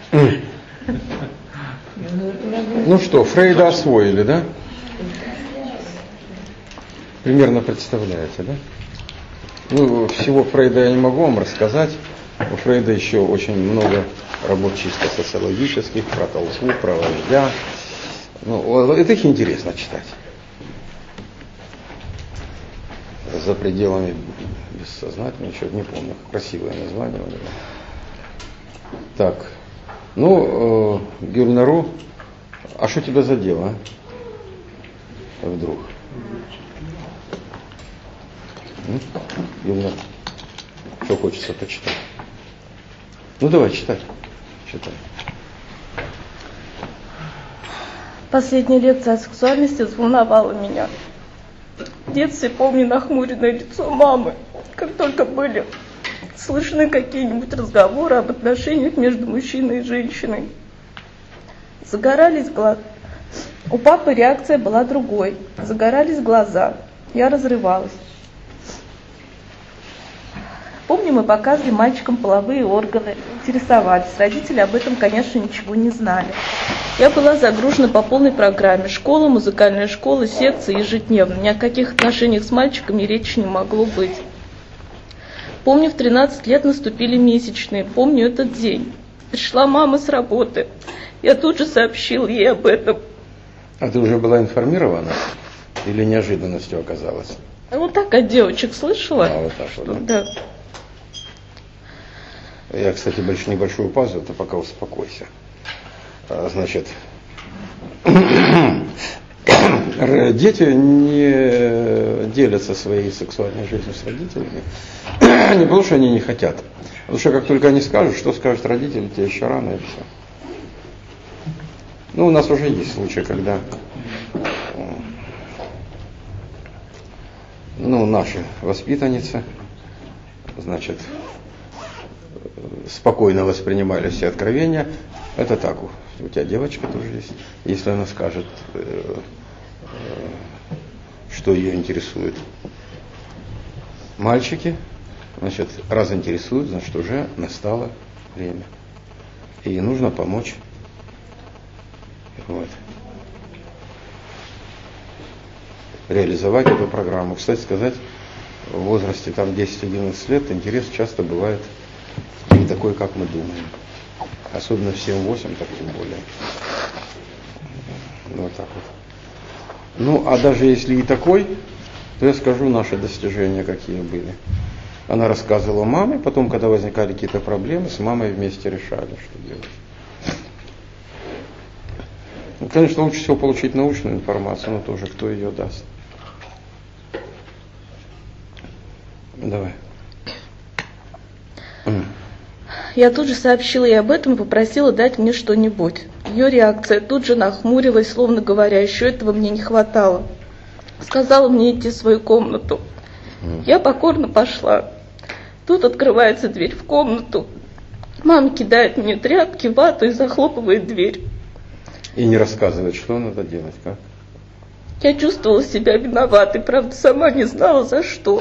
Ну что, Фрейда освоили, да? Примерно представляете, да? Ну, всего Фрейда я не могу вам рассказать. У Фрейда еще очень много работ чисто социологических, про толпу, про вождя. Ну, это их интересно читать. За пределами бессознательного, ничего не помню. Красивое название у него. Так, ну, Гюльнару, а что тебя задело, а? Вдруг? Гюльнару, что хочется почитать? Ну, давай, читай. Читай. Последняя лекция о сексуальности взволновала меня. В детстве помню нахмуренное лицо мамы, как только были слышны какие-нибудь разговоры об отношениях между мужчиной и женщиной. Загорались глаза. У папы реакция была другой. Загорались глаза. Я разрывалась. Помню, мы показывали мальчикам половые органы, интересовались. Родители об этом, конечно, ничего не знали. Я была загружена по полной программе. Школа, музыкальная школа, секции ежедневно. Ни о каких отношениях с мальчиками речи не могло быть. Помню, в 13 лет наступили месячные. Помню этот день. Пришла мама с работы. Я тут же сообщила ей об этом. А ты уже была информирована? Или неожиданностью оказалось? Вот так от девочек слышала. А, вот так вот, да. Я, кстати, небольшую паузу, ты пока успокойся. Значит, дети не делятся своей сексуальной жизнью с родителями, не потому что они не хотят, а потому что как только они скажут, что скажут родители, тебе еще рано и все. Ну, у нас уже есть случаи, когда наши воспитанницы, значит, спокойно воспринимали все откровения. Это так, у тебя девочка тоже есть. Если она скажет, что ее интересует. Мальчики, значит, раз интересуют, значит, уже настало время. И нужно помочь. Вот. Реализовать эту программу. Кстати сказать, в возрасте там 10-11 лет интерес часто бывает не такой, как мы думаем. Особенно в 7-8, так тем более. Вот так вот. Ну, а даже если и такой, то я скажу наши достижения, какие были. Она рассказывала маме, потом, когда возникали какие-то проблемы, с мамой вместе решали, что делать. Ну, конечно, лучше всего получить научную информацию, но тоже кто ее даст. Давай. Я тут же сообщила ей об этом и попросила дать мне что-нибудь. Ее реакция тут же нахмурилась, словно говоря, еще этого мне не хватало. Сказала мне идти в свою комнату. Я покорно пошла. Тут открывается дверь в комнату. Мама кидает мне тряпки, вату и захлопывает дверь. И не рассказывает, что надо делать, как? Я чувствовала себя виноватой, правда, сама не знала, за что.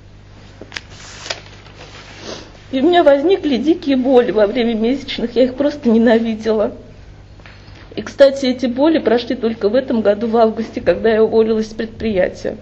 И у меня возникли дикие боли во время месячных, я их просто ненавидела. И, кстати, эти боли прошли только в этом году, в августе, когда я уволилась с предприятия.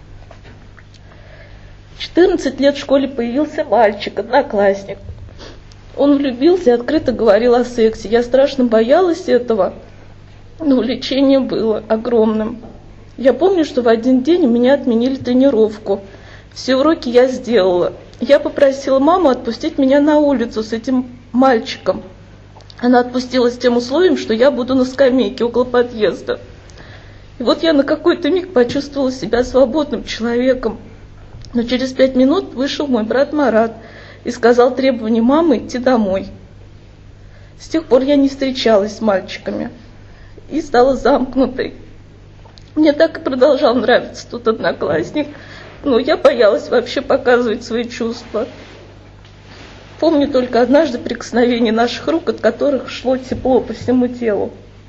В 14 лет в школе появился мальчик, одноклассник. Он влюбился и открыто говорил о сексе. Я страшно боялась этого, но увлечение было огромным. Я помню, что в один день у меня отменили тренировку. Все уроки я сделала. Я попросила маму отпустить меня на улицу с этим мальчиком. Она отпустила с тем условием, что я буду на скамейке около подъезда. И вот я на какой-то миг почувствовала себя свободным человеком. Но через 5 минут вышел мой брат Марат и сказал требование мамы идти домой. С тех пор я не встречалась с мальчиками и стала замкнутой. Мне так и продолжал нравиться тот одноклассник, но я боялась вообще показывать свои чувства. Помню только однажды прикосновение наших рук, от которых шло тепло по всему телу.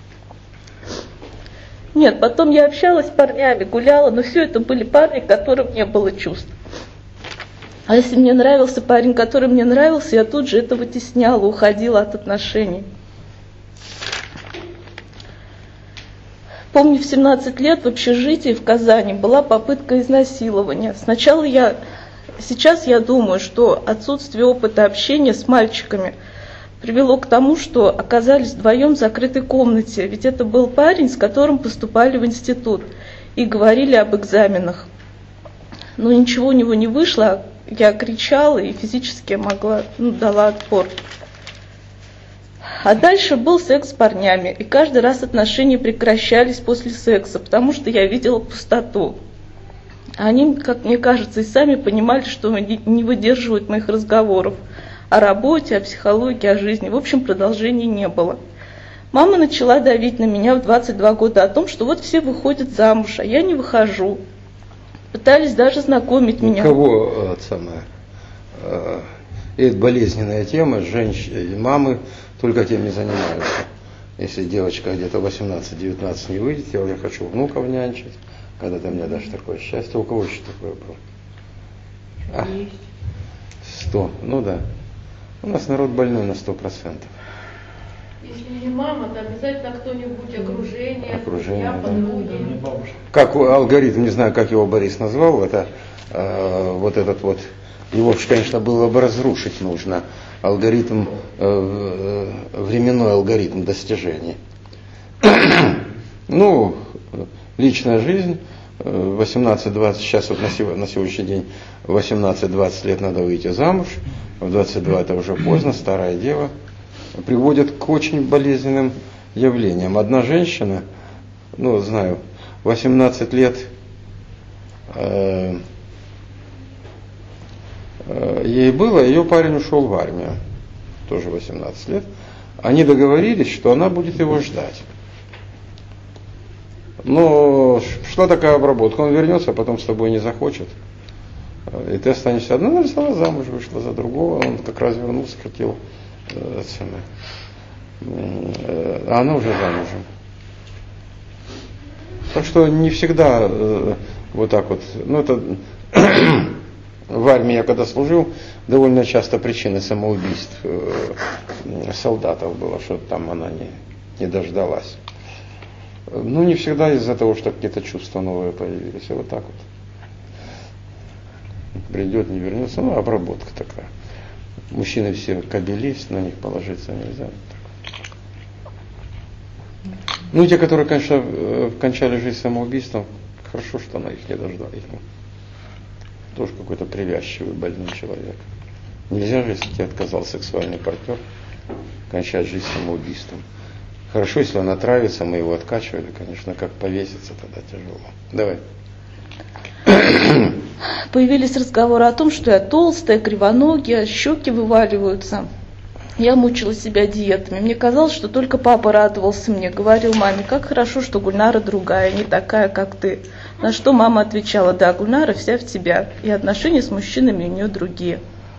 Нет, потом я общалась с парнями, гуляла, но все это были парни, к которым не было чувств. А если мне нравился парень, который мне нравился, я тут же это вытесняла, уходила от отношений. Помню, в 17 лет в общежитии в Казани была попытка изнасилования. Сейчас я думаю, что отсутствие опыта общения с мальчиками привело к тому, что оказались вдвоем в закрытой комнате. Ведь это был парень, с которым поступали в институт и говорили об экзаменах. Но ничего у него не вышло, я кричала и физически дала отпор. А дальше был секс с парнями, и каждый раз отношения прекращались после секса, потому что я видела пустоту. Они, как мне кажется, и сами понимали, что не выдерживают моих разговоров о работе, о психологии, о жизни. В общем, продолжения не было. Мама начала давить на меня в 22 года о том, что вот все выходят замуж, а я не выхожу. Пытались даже знакомить меня. Кого это болезненная тема, женщины, мамы только тем не занимаются. Если девочка где-то 18-19 не выйдет, я уже хочу внуков нянчить. Когда ты мне дашь такое счастье, у кого еще такое было? 100, ну да. У нас народ больной на 100%. Если не мама, то обязательно кто-нибудь, окружение, да. подруги. Как алгоритм, не знаю, как его Борис назвал, это вот этот вот, его, конечно, было бы разрушить нужно, алгоритм, временной алгоритм достижений. Ну, личная жизнь, 18-20, сейчас вот на сегодняшний день 18-20 лет надо выйти замуж, в 22 это уже поздно, старая дева, приводит к очень болезненным явлениям. Одна женщина, ну, знаю, 18 лет ей было, ее парень ушел в армию, тоже 18 лет. Они договорились, что она будет его ждать. Но шла такая обработка, он вернется, а потом с тобой не захочет. И ты останешься одна, она взяла замуж, вышла за другого, он как раз вернулся, хотел, а она уже замужем. Так что не всегда вот так вот, ну это в армии я когда служил, довольно часто причиной самоубийств солдатов было, что там она не дождалась. Ну, не всегда из-за того, что какие-то чувства новые появились, а вот так вот. Придет, не вернется, ну, обработка такая. Мужчины все кобелись, на них положиться нельзя. Ну, те, которые, конечно, кончали жизнь самоубийством, хорошо, что она их не дождалась. Тоже какой-то привязчивый, больной человек. Нельзя же, если тебе отказал сексуальный партнер, кончать жизнь самоубийством. Хорошо, если он отравится, мы его откачивали, конечно, как повеситься, тогда тяжело. Давай. Появились разговоры о том, что я толстая, кривоногая, щеки вываливаются. Я мучила себя диетами. Мне казалось, что только папа радовался мне, говорил маме, как хорошо, что Гульнара другая, не такая, как ты. На что мама отвечала, да, Гульнара вся в тебя, и отношения с мужчинами у нее другие.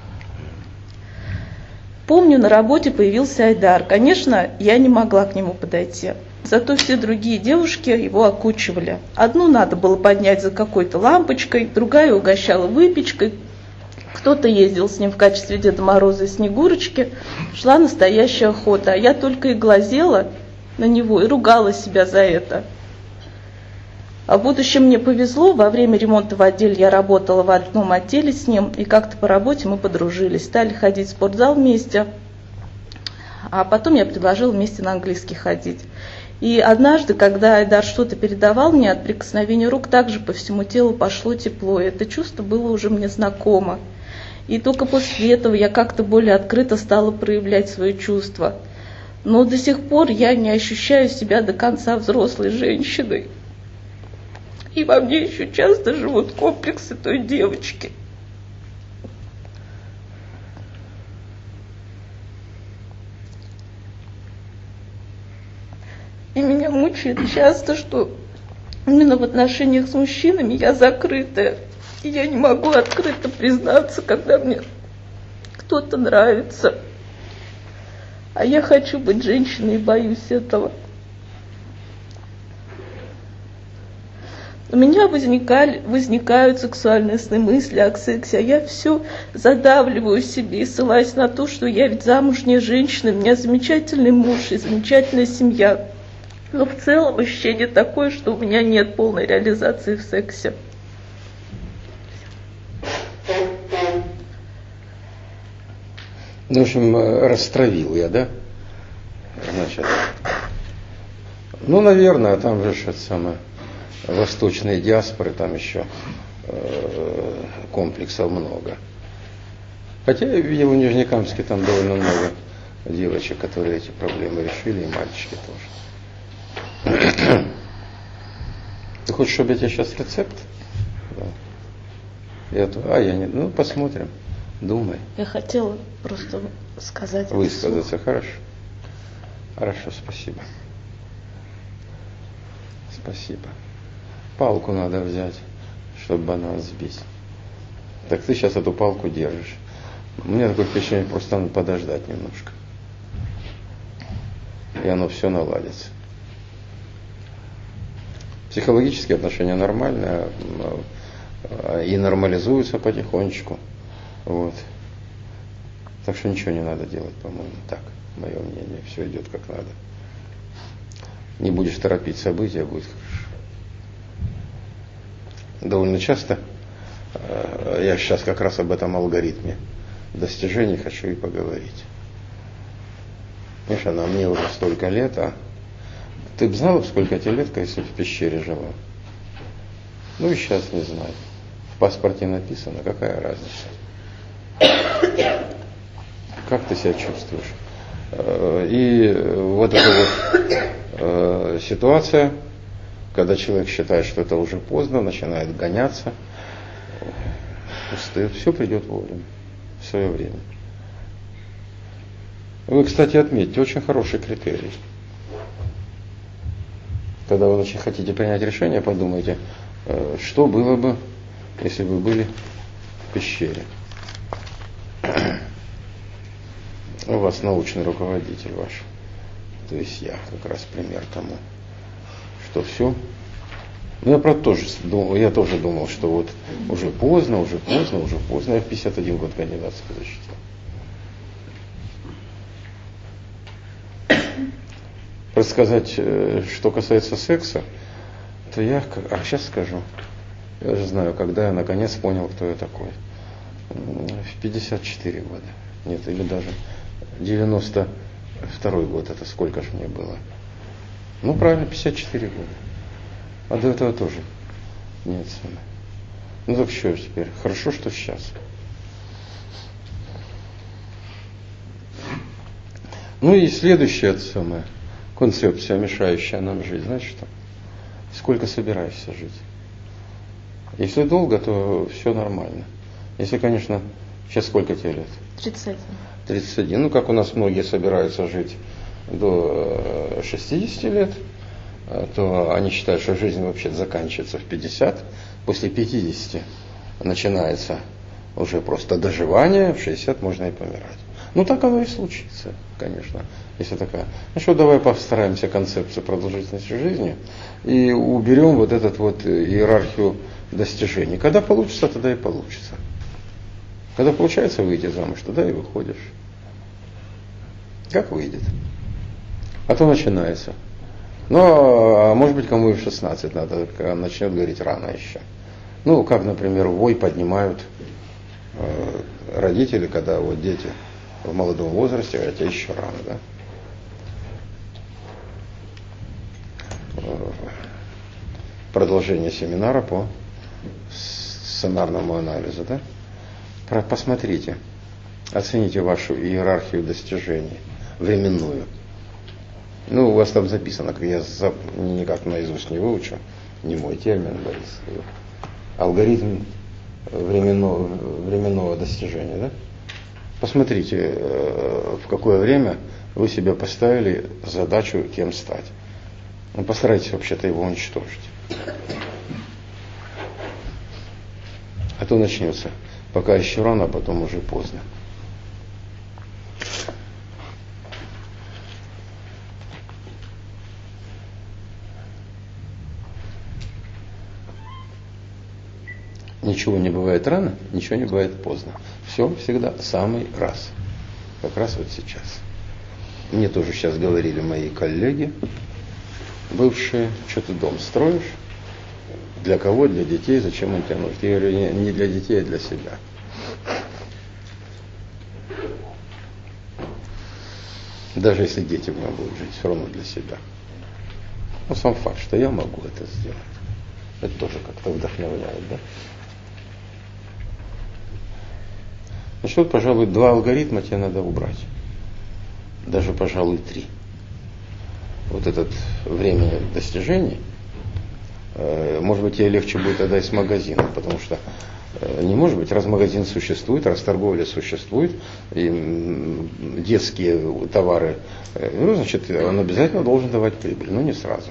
Помню, на работе появился Айдар. Конечно, я не могла к нему подойти. Зато все другие девушки его окучивали. Одну надо было поднять за какой-то лампочкой, другая угощала выпечкой. Кто-то ездил с ним в качестве Деда Мороза и Снегурочки. Шла настоящая охота, а я только и глазела на него и ругала себя за это. А в будущем мне повезло, во время ремонта в отделе я работала в одном отделе с ним, и как-то по работе мы подружились, стали ходить в спортзал вместе, а потом я предложила вместе на английский ходить. И однажды, когда Айдар что-то передавал мне, от прикосновения рук также по всему телу пошло тепло, и это чувство было уже мне знакомо. И только после этого я как-то более открыто стала проявлять свои чувства. Но до сих пор я не ощущаю себя до конца взрослой женщиной. И во мне еще часто живут комплексы той девочки. И меня мучает часто, что именно в отношениях с мужчинами я закрытая. И я не могу открыто признаться, когда мне кто-то нравится. А я хочу быть женщиной и боюсь этого. У меня возникают сексуальные сны, мысли о сексе, а я все задавливаю себе и ссылаюсь на то, что я ведь замужняя женщина, у меня замечательный муж и замечательная семья. Но в целом ощущение такое, что у меня нет полной реализации в сексе. Ну, в общем, растравил я, да? Значит, ну, наверное, там же это самое, восточные диаспоры, там еще комплексов много. Хотя я видел в Нижнекамске там довольно много девочек, которые эти проблемы решили, и мальчики тоже. Ты хочешь, чтобы я тебе сейчас рецепт? Да. Я не. Ну, посмотрим. Думай. Я хотела просто сказать. Высказаться, хорошо. Хорошо, спасибо. Спасибо. Палку надо взять, чтобы банан сбить. Так ты сейчас эту палку держишь. У меня такое впечатление, просто надо подождать немножко. И оно все наладится. Психологические отношения нормальные и нормализуются потихонечку. Вот. Так что ничего не надо делать, по-моему. Так, мое мнение. Все идет как надо. Не будешь торопить события, будет хорошо. Довольно часто я сейчас как раз об этом алгоритме достижений хочу и поговорить. Понимаешь, она мне уже столько лет, а ты бы знала, сколько тебе лет, если в пещере жила? Ну и сейчас не знаю. В паспорте написано, какая разница? Как ты себя чувствуешь? И вот эта вот ситуация, когда человек считает, что это уже поздно, начинает гоняться, устает, все придет вовремя, в свое время. Вы, кстати, отметьте, очень хороший критерий. Когда вы очень хотите принять решение, подумайте, что было бы, если бы были в пещере. У вас научный руководитель ваш, то есть я, как раз пример тому, что все. Ну, я правда тоже думал, что вот уже поздно. Я в 51 год кандидатскую защитил. Рассказать, что касается секса, то я, сейчас скажу. Я же знаю, когда я наконец понял, кто я такой. В 54 года. Нет, или даже 92 год, это сколько же мне было? Ну, правильно, 54 года. А до этого тоже нет. Ну, так что теперь? Хорошо, что сейчас. Ну и следующая самая концепция, мешающая нам жить, знаешь что? Сколько собираешься жить? Если долго, то все нормально. Если, конечно, сейчас сколько тебе лет? 31. 31. Ну, как у нас многие собираются жить до 60 лет, то они считают, что жизнь вообще заканчивается в 50. После 50 начинается уже просто доживание, в 60 можно и помирать. Ну, так оно и случится, конечно, если такая. Ну что, давай постараемся концепцию продолжительности жизни и уберем вот эту вот иерархию достижений. Когда получится, тогда и получится. Когда получается выйти замуж, тогда и выходишь. Как выйдет. А то начинается. Но, может быть, кому и в 16 надо, начнет говорить рано еще. Ну, как, например, вой поднимают родители, когда вот дети в молодом возрасте, а тебе еще рано, да? Продолжение семинара по сценарному анализу, да? Посмотрите, оцените вашу иерархию достижений, временную. Ну, у вас там записано, я никак наизусть не выучу, не мой термин, Борис. Алгоритм временного достижения, да? Посмотрите, в какое время вы себе поставили задачу кем стать. Ну, постарайтесь вообще-то его уничтожить. А то начнется. Пока еще рано, а потом уже поздно. Ничего не бывает рано, ничего не бывает поздно. Все всегда самый раз. Как раз вот сейчас. Мне тоже сейчас говорили мои коллеги, бывшие, что ты дом строишь? Для кого? Для детей. Зачем он тебе нужен? Я говорю, не для детей, а для себя. Даже если дети в нем будут жить, все равно для себя. Но сам факт, что я могу это сделать, это тоже как-то вдохновляет, да? Значит, вот, пожалуй, 2 алгоритма тебе надо убрать. Даже, пожалуй, 3. Вот это время достижений, может быть, тебе легче будет тогда и с магазином, потому что не может быть, раз магазин существует, раз торговля существует, и детские товары, ну, значит, он обязательно должен давать прибыль, но не сразу.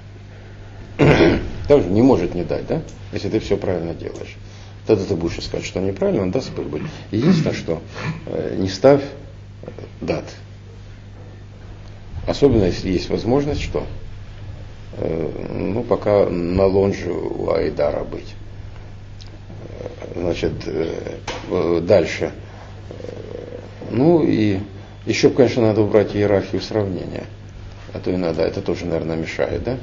Также не может не дать, да, если ты все правильно делаешь. Тогда ты будешь искать, что неправильно, он даст прибыль. Единственное, что не ставь дат. Особенно, если есть возможность, что ну, пока на лонже у Айдара быть. Значит, дальше. Ну и еще, конечно, надо убрать иерархию сравнения. А то иногда это тоже, наверное, мешает, да?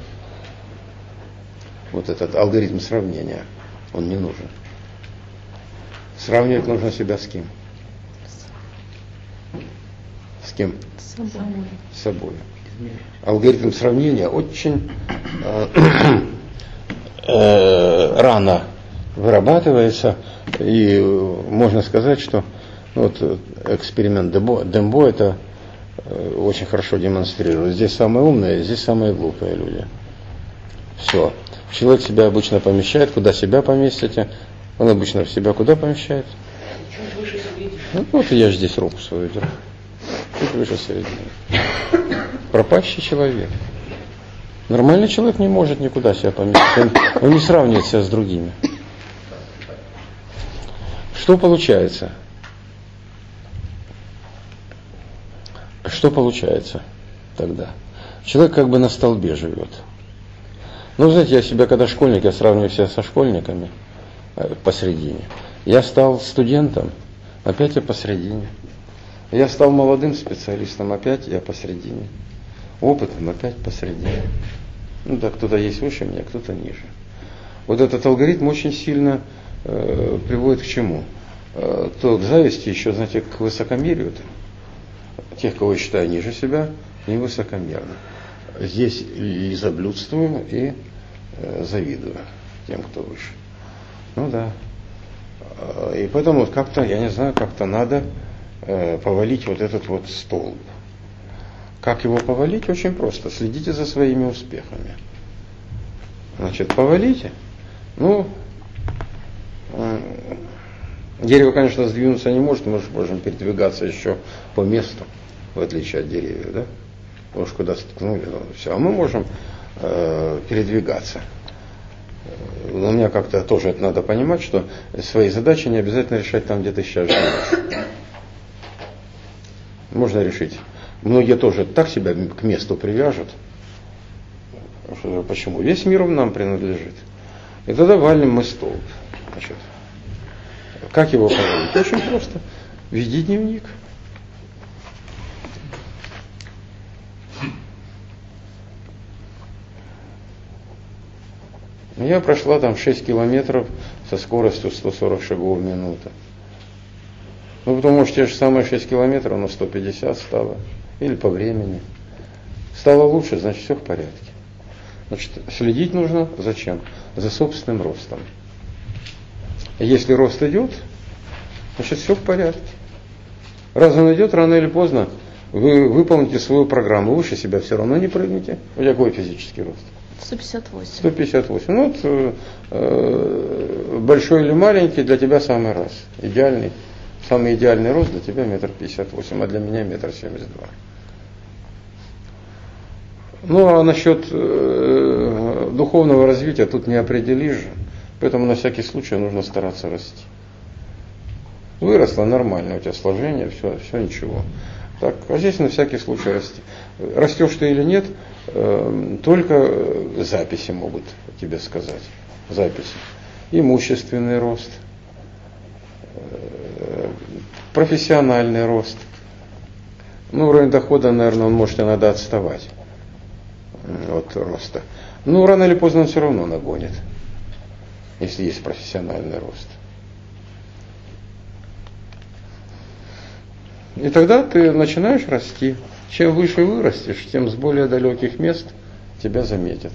Вот этот алгоритм сравнения, он не нужен. Сравнивать нужно себя с кем? С кем? С собой. Алгоритм сравнения очень рано вырабатывается, и можно сказать, что вот эксперимент Дембо это очень хорошо демонстрирует. Здесь самые умные, здесь самые глупые люди. Все. Человек себя обычно помещает, куда себя поместите. Он обычно в себя куда помещает? Чуть выше середины. Ну, вот я же здесь руку свою держу. Чуть выше середины. Пропащий человек. Нормальный человек не может никуда себя поместить. Он не сравнивает себя с другими. Что получается? Что получается тогда? Человек как бы на столбе живет. Ну, знаете, я себя, когда школьник, я сравниваю себя со школьниками посредине. Я стал студентом, опять я посредине. Я стал молодым специалистом, опять я посредине. Опытным, опять посредине. Ну да, кто-то есть выше меня, кто-то ниже. Вот этот алгоритм очень сильно приводит к чему? То к зависти, еще, знаете, к высокомерию. Тех, кого я считаю ниже себя, не высокомерно. Здесь изоблюдствую и завидую тем, кто выше. Ну да. И поэтому вот как-то, я не знаю, как-то надо повалить вот этот вот столб. Как его повалить? Очень просто. Следите за своими успехами. Значит, повалите. Ну, дерево, конечно, сдвинуться не может, мы же можем передвигаться еще по месту, в отличие от деревьев, да? Уж куда столкнули, ну, все. А мы можем передвигаться. У меня как-то тоже это надо понимать, что свои задачи не обязательно решать там, где ты сейчас живешь. Можно решить. Многие тоже так себя к месту привяжут. Почему? Весь мир нам принадлежит. И тогда валим мы столб. Значит, как его повалить? Очень просто. Веди дневник. Я прошла там 6 километров со скоростью 140 шагов в минуту. Ну, потому что те же самые 6 километров, но 150 стало. Или по времени. Стало лучше, значит, все в порядке. Значит, следить нужно зачем? За собственным ростом. Если рост идет, значит, все в порядке. Раз он идет, рано или поздно вы выполните свою программу. Выше себя все равно не прыгнете. У тебя какой физический рост? 158. 158. Ну вот большой или маленький для тебя самый раз. Идеальный. Самый идеальный рост для тебя 1,58 м, а для меня 1,72 м. Ну а насчет духовного развития тут не определишь же. Поэтому на всякий случай нужно стараться расти. Выросла нормально у тебя сложение, все ничего. Так, а здесь на всякий случай расти. Растешь ты или нет, только записи могут тебе сказать. Записи. имущественный рост, профессиональный рост. Ну, уровень дохода, наверное, он может иногда отставать от роста. Но рано или поздно он все равно нагонит, если есть профессиональный рост. И тогда ты начинаешь расти. Чем выше вырастешь, тем с более далеких мест тебя заметят.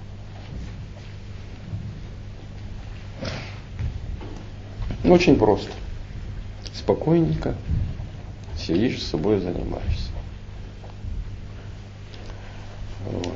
Очень просто. Спокойненько сидишь, с собой занимаешься. Вот.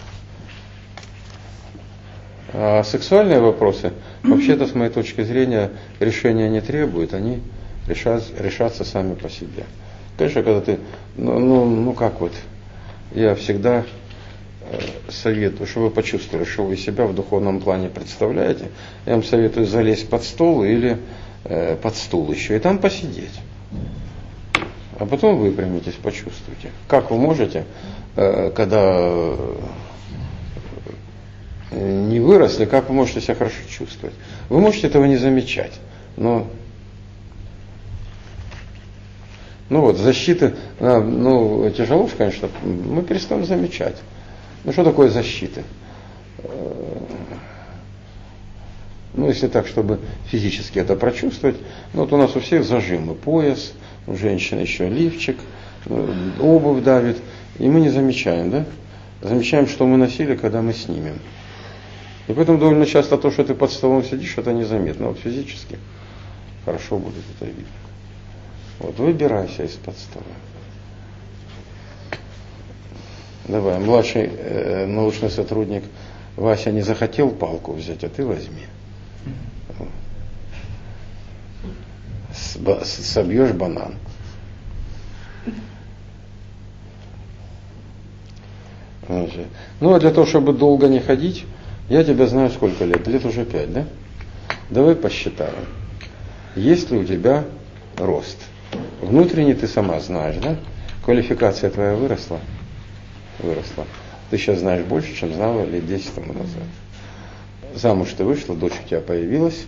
А сексуальные вопросы, вообще-то, с моей точки зрения, решения не требуют, они решатся сами по себе. Конечно, когда ты, как вот, я всегда советую, чтобы вы почувствовали, что вы себя в духовном плане представляете, я вам советую залезть под стол или под стул еще, и там посидеть. А потом выпрямитесь, почувствуйте. Как вы можете, когда не выросли, как вы можете себя хорошо чувствовать? Вы можете этого не замечать, но защиты, тяжело, конечно, мы перестаем замечать. Что такое защита? Если так, чтобы физически это прочувствовать, вот у нас у всех зажимы, пояс, у женщин еще лифчик, обувь давит, и мы не замечаем, да? Замечаем, что мы носили, когда мы снимем. И поэтому довольно часто то, что ты под столом сидишь, это незаметно. Вот физически хорошо будет это видно. Вот выбирайся из-под стола. Давай, младший научный сотрудник Вася не захотел палку взять, а ты возьми. Собьешь банан. А для того, чтобы долго не ходить, я тебя знаю сколько лет? Лет уже 5, да? Давай посчитаем. Есть ли у тебя рост? Внутренне ты сама знаешь, да? Квалификация твоя выросла? Выросла. Ты сейчас знаешь больше, чем знала лет 10 тому назад. Замуж ты вышла, дочь у тебя появилась.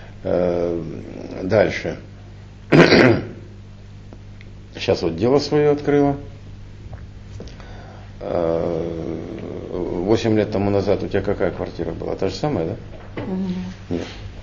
Дальше. Сейчас вот дело свое открыла. 8 лет тому назад у тебя какая квартира была? Та же самая, да? Нет.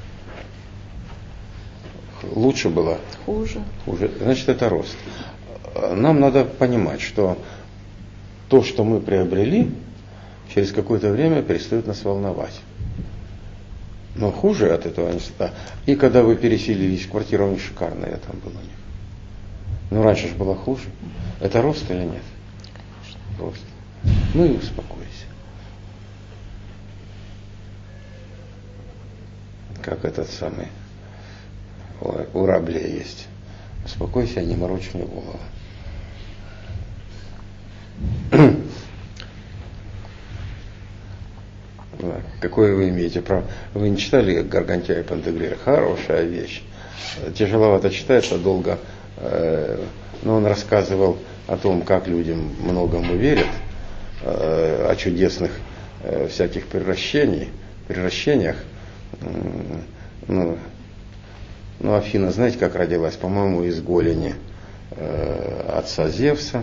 Лучше была? Хуже. Значит, это рост. Нам надо понимать, что то, что мы приобрели, через какое-то время перестает нас волновать. Но хуже от этого не стало. И когда вы переселились, квартира у них шикарная там была у них. Раньше же было хуже. Это рост или нет? Рост. И успокойся. Как этот самый у Рабля есть. Успокойся, не морочь мне голову. Какое вы имеете право? Вы не читали Гаргантия и Пантагрира? Хорошая вещь. Тяжеловато читается, долго. Но он рассказывал о том, как люди многому верят, о чудесных всяких превращениях. Афина, знаете, как родилась? По-моему, из голени отца Зевса.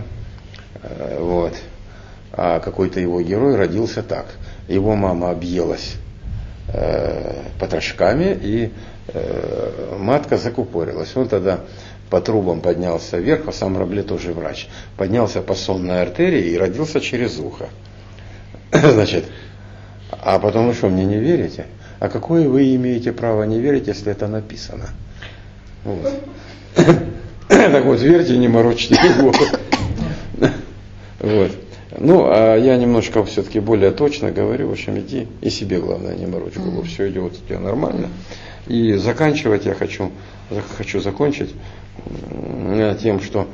А какой-то его герой родился так. Его мама объелась потрошками, и матка закупорилась. Он тогда по трубам поднялся вверх, а сам Рабле тоже врач. Поднялся по сонной артерии и родился через ухо. Значит, а потом вы что, мне не верите? А какое вы имеете право не верить, если это написано? Так вот, верьте, не морочьте голову. А я немножко все-таки более точно говорю, в общем, иди и себе, главное, не морочь голову. Все идет у тебя нормально. И заканчивать я хочу закончить тем, что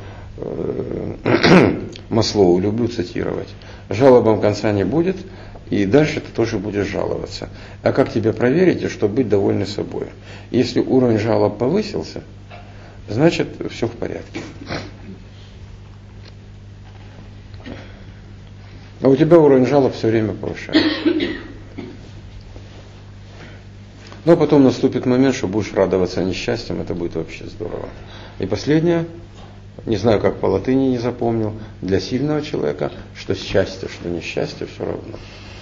Маслоу люблю цитировать. Жалобам конца не будет, и дальше ты тоже будешь жаловаться. А как тебя проверить, чтобы быть довольны собой? Если уровень жалоб повысился, значит, все в порядке. А у тебя уровень жалоб все время повышается. Но потом наступит момент, что будешь радоваться несчастьям, это будет вообще здорово. И последнее, не знаю, как по латыни не запомнил, для сильного человека, что счастье, что несчастье, все равно.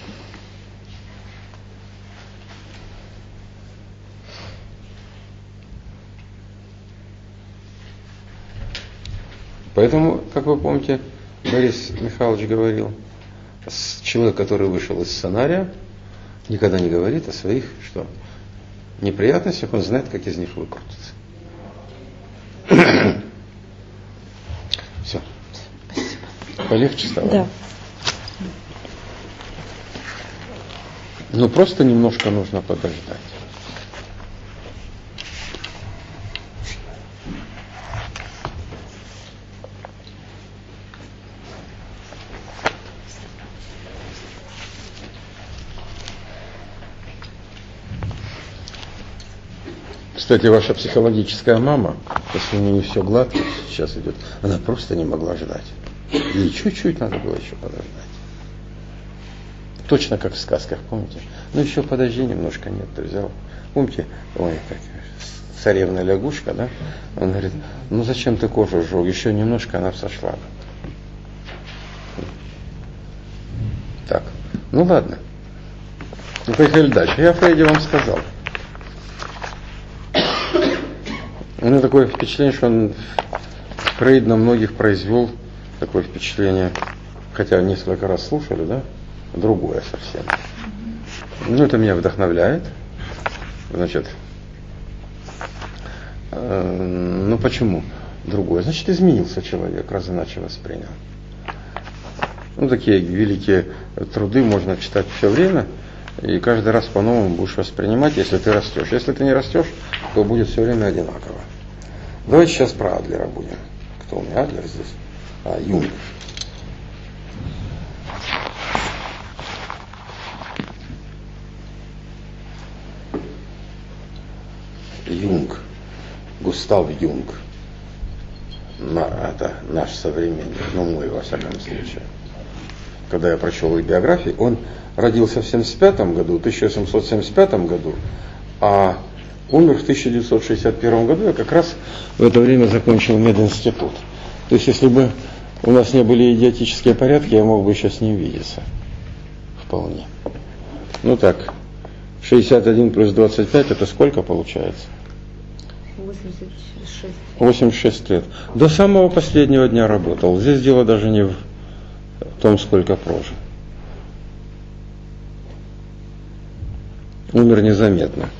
Поэтому, как вы помните, Борис Михайлович говорил, человек, который вышел из сценария, никогда не говорит о своих что? Неприятностях, он знает, как из них выкрутиться. Все. Спасибо. Полегче стало? Да. Ну, просто немножко нужно подождать. Кстати, ваша психологическая мама, если у нее все гладко сейчас идет, она просто не могла ждать. Ей чуть-чуть надо было еще подождать. Точно как в сказках, помните? Ну еще подожди немножко, нет, ты взял. Помните, ой, как царевна лягушка, да? Он говорит, ну зачем ты кожу сжег, еще немножко она сошла. Так, ну ладно. Ну, поехали дальше. Я о Фрейде вам сказал. У меня такое впечатление, что Фрейд на многих произвел такое впечатление, хотя несколько раз слушали, да, другое совсем. Ну, это меня вдохновляет. Значит, ну почему другое? Значит, изменился человек, раз иначе воспринял. Ну, такие великие труды можно читать все время, и каждый раз по-новому будешь воспринимать, если ты растешь. Если ты не растешь, то будет все время одинаково. Давайте сейчас про Адлера будем. Кто у меня Адлер здесь? Юнг. Юнг. Густав Юнг. Это наш современник, ну мой во всяком случае. Когда я прочел его биографию, он родился в 1775 году, а умер в 1961 году. Я как раз в это время закончил мединститут. То есть, если бы у нас не были идиотические порядки, я мог бы еще с ним видеться. Вполне. Ну так, 61 плюс 25, это сколько получается? 86. 86 лет. До самого последнего дня работал. Здесь дело даже не в том, сколько прожил. Умер незаметно.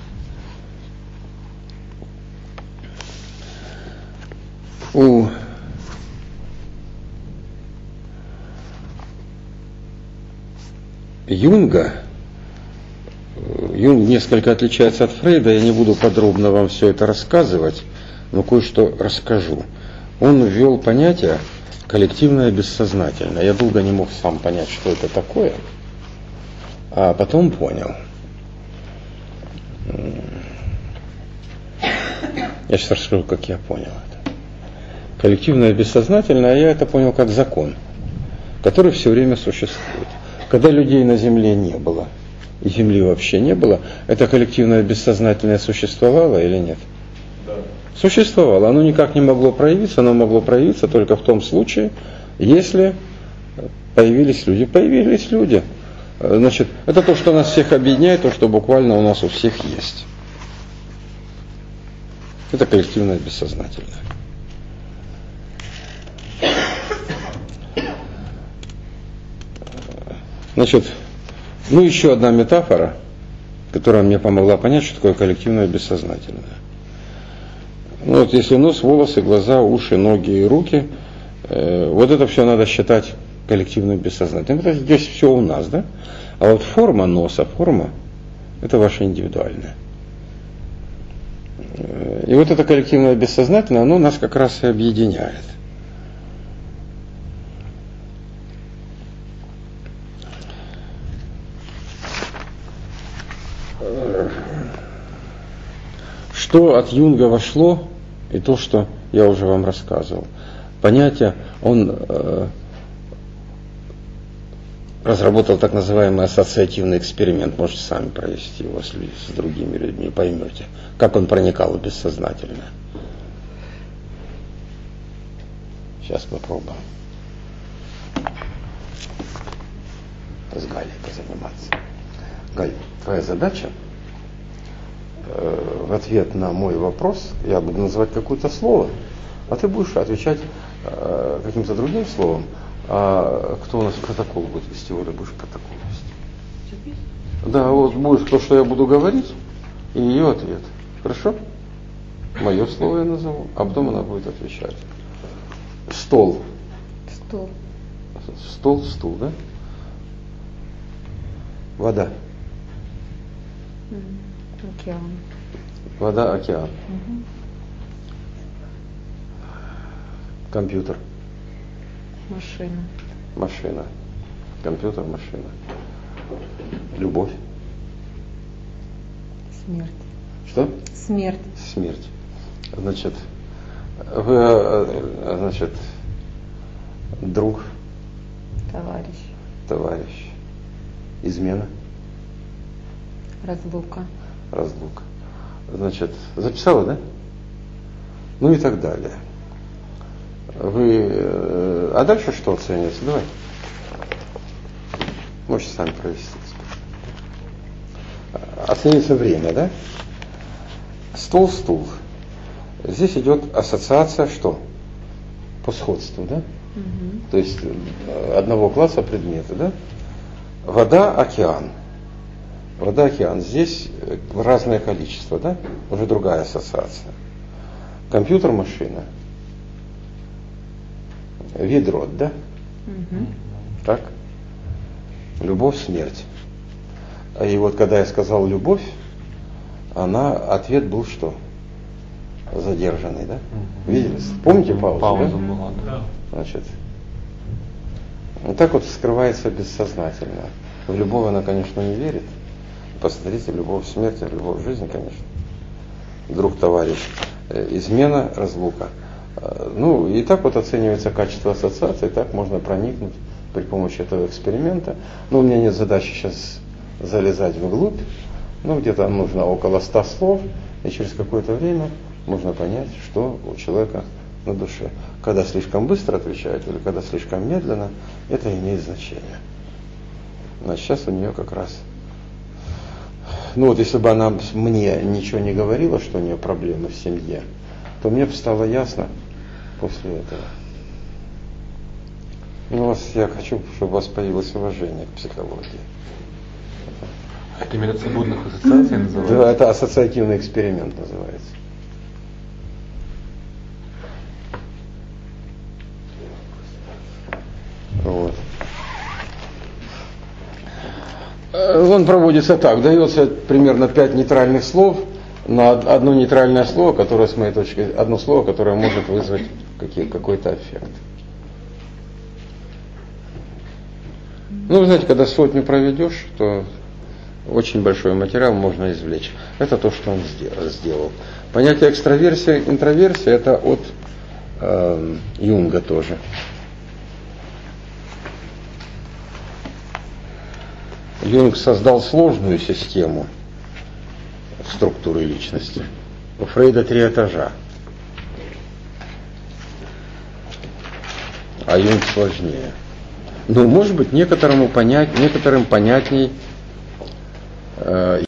У Юнга, Юнг несколько отличается от Фрейда, я не буду подробно вам все это рассказывать, но кое-что расскажу. Он ввел понятие коллективное бессознательное. Я долго не мог сам понять, что это такое, а потом понял. Я сейчас расскажу, как я понял это. Коллективное бессознательное, я это понял как закон, который все время существует. Когда людей на Земле не было, и Земли вообще не было, это коллективное бессознательное существовало или нет? Да. Существовало. Оно никак не могло проявиться, оно могло проявиться только в том случае, если появились люди. Появились люди. Значит, это то, что нас всех объединяет, то, что буквально у нас у всех есть. Это коллективное бессознательное. Значит, ну еще одна метафора, которая мне помогла понять, что такое коллективное бессознательное. Ну, вот если нос, волосы, глаза, уши, ноги и руки, вот это все надо считать коллективным бессознательным. Это здесь все у нас, да? А вот форма носа, форма, это ваше индивидуальное. И вот это коллективное бессознательное, оно нас как раз и объединяет. Что от Юнга вошло, и то, что я уже вам рассказывал. Понятие, он разработал так называемый ассоциативный эксперимент. Можете сами провести его с другими людьми, поймете, как он проникал в бессознательное. Сейчас попробуем с Галей позаниматься. Галь, твоя задача в ответ на мой вопрос, я буду называть какое-то слово, а ты будешь отвечать каким-то другим словом. А кто у нас протокол будет вести? Оля, будешь протокол вести? Да, вот будешь то, что я буду говорить, и ее ответ. Хорошо? Мое слово я назову, а потом она будет отвечать. Стол. Стол. Стол, стул, да? Вода. Океан. Вода, океан. Компьютер. Машина. Машина. Компьютер, машина. Любовь. Смерть. Что? Смерть. Смерть. Значит, вы, друг, Товарищ. товарищ. Измена. Разлука. Разлука. Значит, записала, да? Ну и так далее. Вы, а дальше что оценивается? Давай. Можете сами провести. Оценится время, да? Стол, стул. Здесь идет ассоциация что? По сходству, да? То есть одного класса предмета, да? Вода, океан. Вода, океан. Здесь разное количество, да? Уже другая ассоциация. Компьютер, машина. Ведро, да? Так? Любовь, смерть. И вот когда я сказал любовь, ответ был что? Задержанный, да? Видели? Помните паузу? Пауза да? была, да. Значит, вот так вот скрывается бессознательно. В любовь она, конечно, не верит. Посмотрите, любовь в смерти, любовь в жизни, конечно. Друг, товарищ. Измена, разлука. Ну, и так вот оценивается качество ассоциации, так можно проникнуть при помощи этого эксперимента. Но у меня нет задачи сейчас залезать вглубь. Ну, где-то нужно около 100 слов, и через какое-то время можно понять, что у человека на душе. Когда слишком быстро отвечает или когда слишком медленно, это имеет значение. Значит, сейчас у нее как раз... Ну вот если бы она мне ничего не говорила, что у нее проблемы в семье, то мне бы стало ясно после этого. Ну, я хочу, чтобы у вас появилось уважение к психологии. Это метод свободных ассоциаций называется? Да, это ассоциативный эксперимент называется. Вот. Он проводится так, дается примерно 5 нейтральных слов на одно нейтральное слово, которое, с моей точки, одно слово, которое может вызвать какой-то эффект. Ну, вы знаете, когда сотню проведешь, то очень большой материал можно извлечь. Это то, что он сделал. Понятие экстраверсия, интроверсия, это от Юнга тоже. Юнг создал сложную систему структуры личности. У Фрейда 3 этажа. А Юнг сложнее. Ну, может быть, некоторым понятней